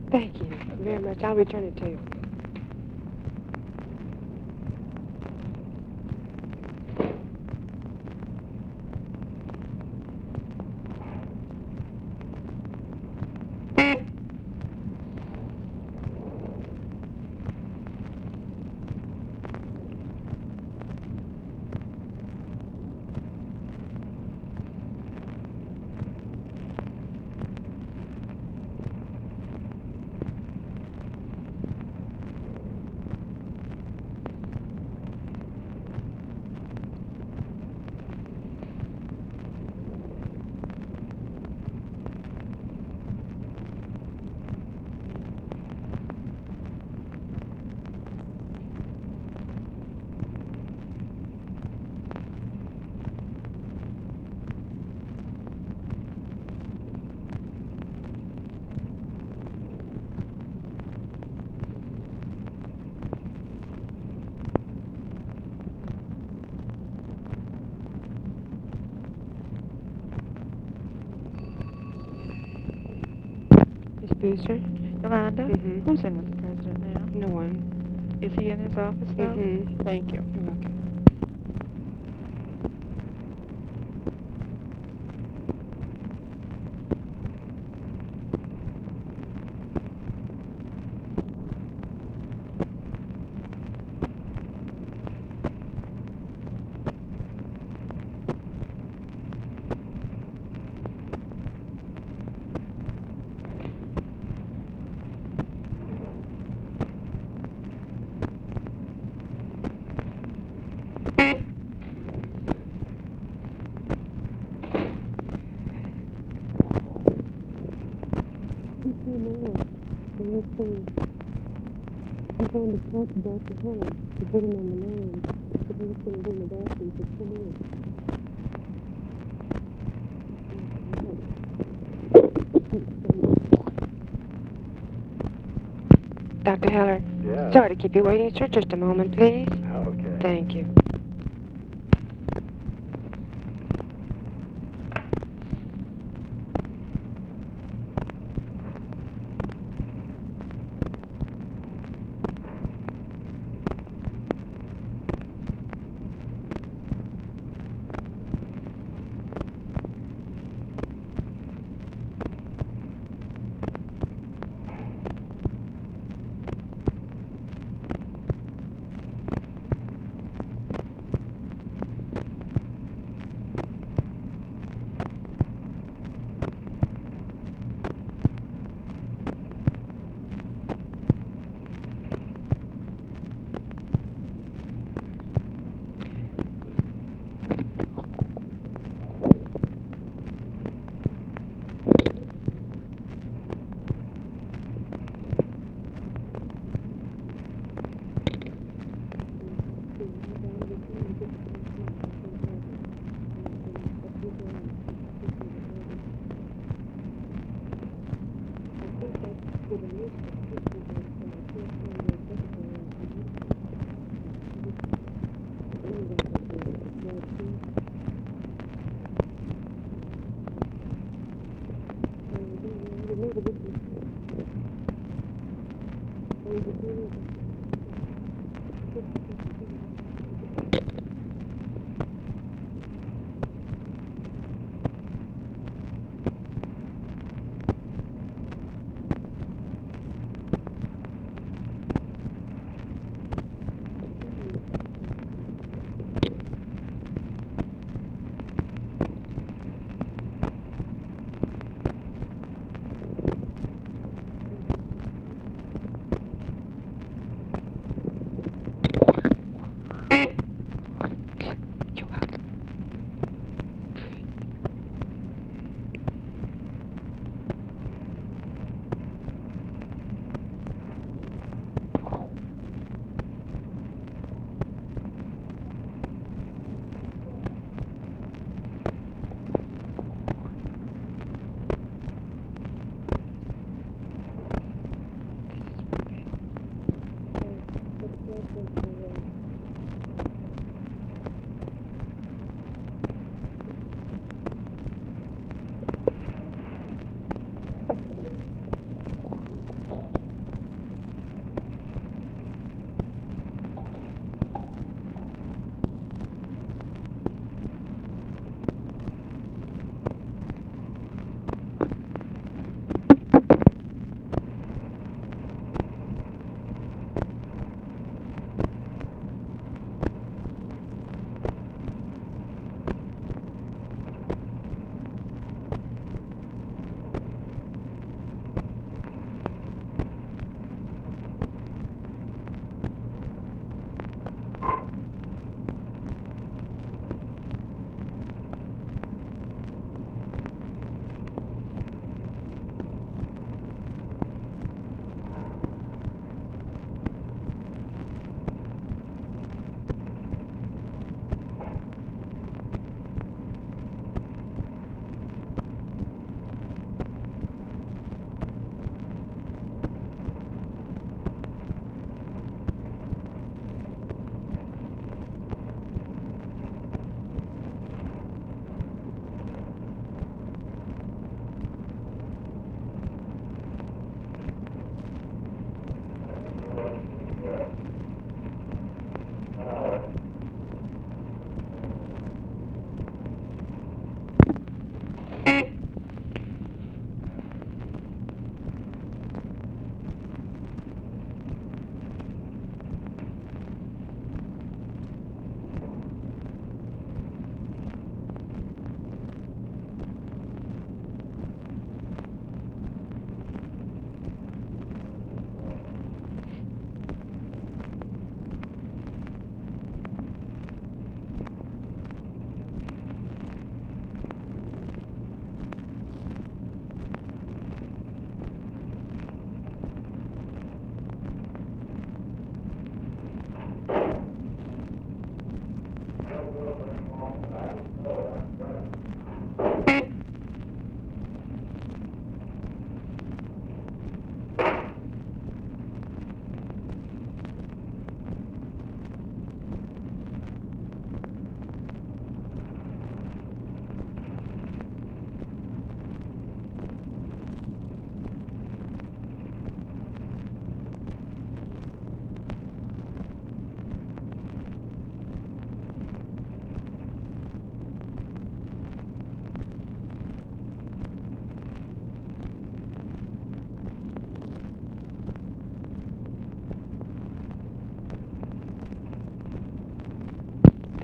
Thank you very much. I'll return it to you. Miss Booster? Yolanda, Mm-hmm. who's in with the president now? No one. Is he in his office now? Mm-hmm. Thank you. You're welcome. He came out and he said, I'm going to talk about the home to put him on the line. But he was going to go in the bathroom to come in. Dr. Heller, Yeah. sorry to keep you waiting, sir. Just a moment, please. Okay. Thank you.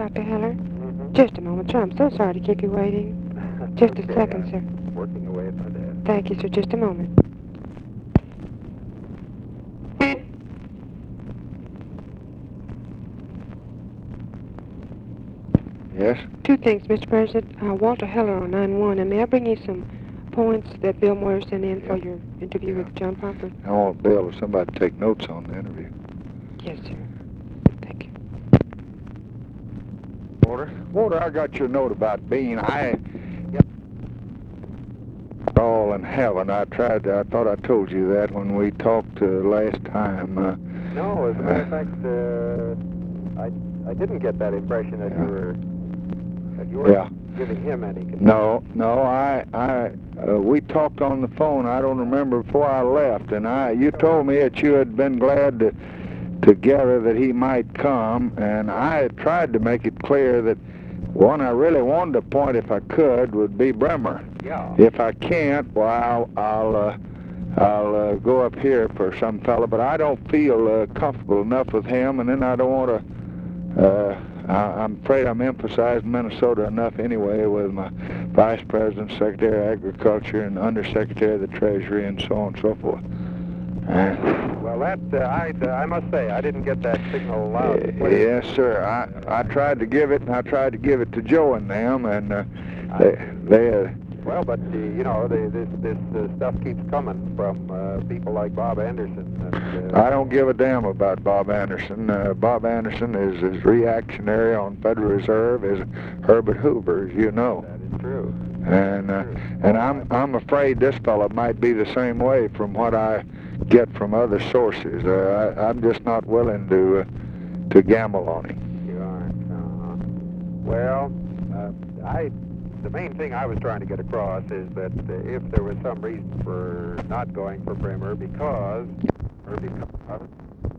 Dr. Heller? Mm-hmm. Just a moment, sir. I'm so sorry to keep you waiting. Just a second, sir. Working away at my desk. Thank you, sir. Just a moment. Yes? Two things, Mr. President. Walter Heller on 9-1, and may I bring you some points that Bill Moyer sent in for your interview with John Parker? I want Bill or somebody to take notes on the interview. Yes, sir. Thank you. Walter, I got your note about Bean. All in heaven. I thought I told you that when we talked last time. No, as a matter of fact, I didn't get that impression that you were giving him any concern. No, we talked on the phone, I don't remember, before I left, and you told me that you had been glad together that he might come, and I had tried to make it clear that one I really wanted to appoint, if I could, would be Bremer. Yeah. If I can't, well, I'll go up here for some fella, but I don't feel comfortable enough with him, and then I don't want to, I'm afraid I'm emphasizing Minnesota enough anyway with my Vice President, Secretary of Agriculture, and Undersecretary of the Treasury, and so on and so forth. Well, I must say, I didn't get that signal loud. Yes, sir. I tried to give it, and I tried to give it to Joe and them, and they well, but this stuff keeps coming from people like Bob Anderson. And, I don't give a damn about Bob Anderson. Bob Anderson is as reactionary on Federal Reserve as Herbert Hoover, as you know. That is true. And I'm afraid this fellow might be the same way from what I get from other sources. I'm just not willing to gamble on him. You aren't. Well, the main thing I was trying to get across is that if there was some reason for not going for Bremer because